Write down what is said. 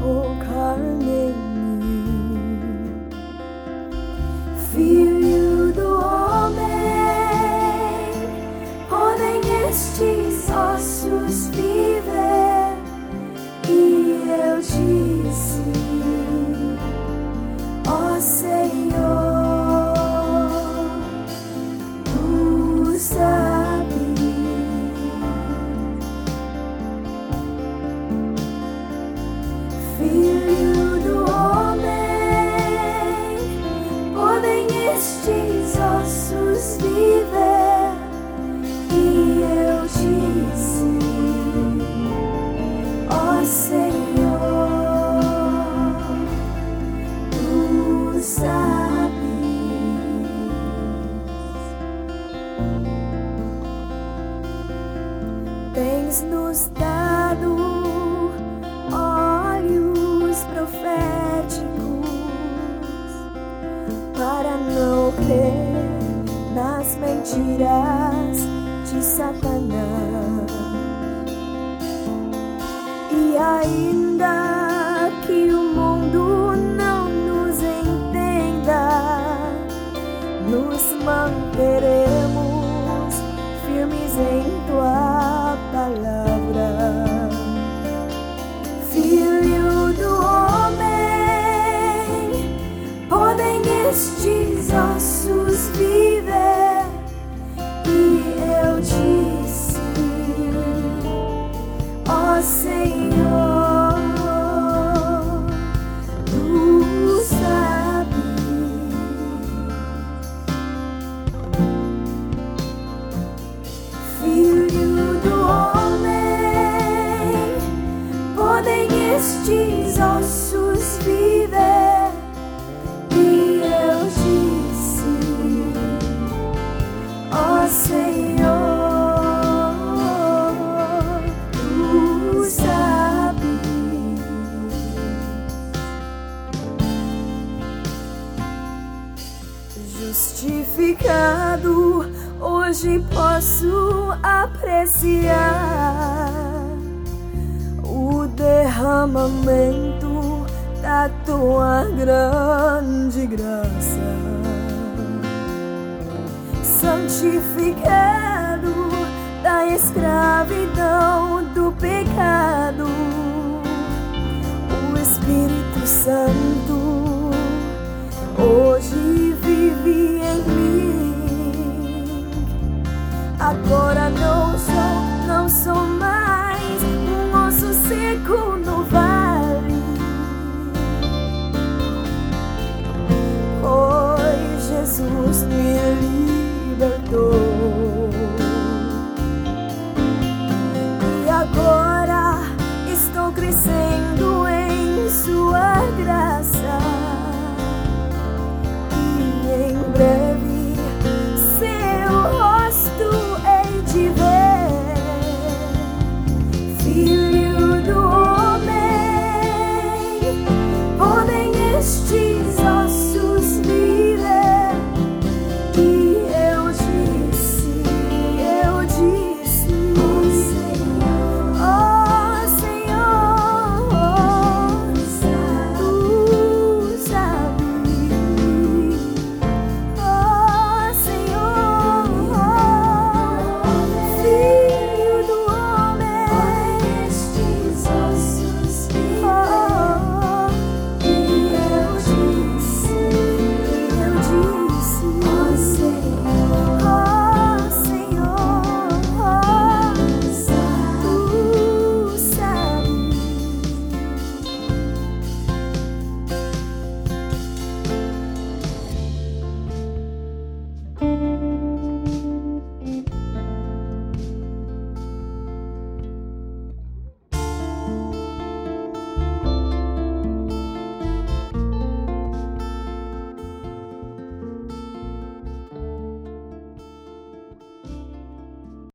colocou carne em mim. Filho do homem, podem estes ossos viver? E eu disse: ó Senhor, tu sabes. Filho do homem, podem estes ossos viver? E eu disse: ó Senhor, tu sabes. Tens-nos dado olhos proféticos para não crer nas mentiras de Satanás. E ainda que o mundo não nos entenda, nos manteremos firmes em tua palavra. Filho do homem, podem estes ossos viver? E eu disse: ó Senhor, tu sabes. Filho do homem, podem estes ossos viver? E eu disse: ó Senhor, tu sabes. Justificado, hoje posso apreciar o derramamento da tua grande graça. Santificado da escravidão